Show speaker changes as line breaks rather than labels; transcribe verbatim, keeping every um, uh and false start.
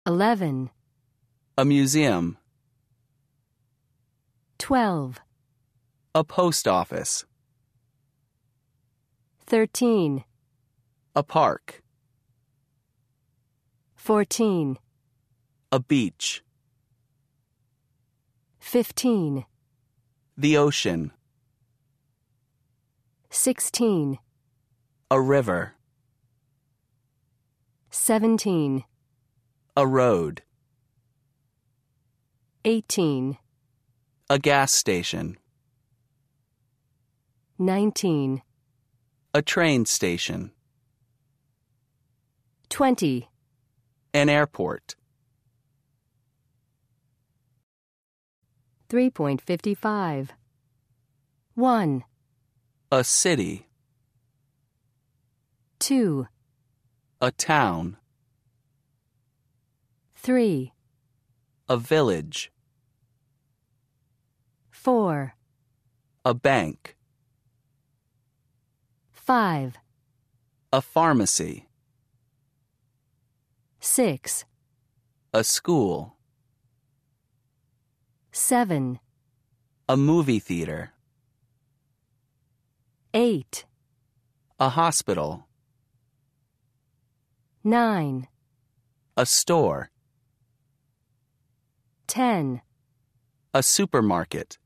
Eleven.
A museum.
Twelve.
A post office.
Thirteen.
A park.
Fourteen.
A beach.
Fifteen.
The ocean.
Sixteen.
A river.
Seventeen.
A road.
Eighteen.
A gas station.
Nineteen.
A train station.
Twenty.
An airport.
Three point fifty-five. One.
A city.
Two.
A town.
Three.
A village.
Four.
A bank.
Five.
A pharmacy.
Six.
A school.
Seven.
A movie theater.
Eight.
A hospital.
Nine.
A store.
Ten.
A supermarket.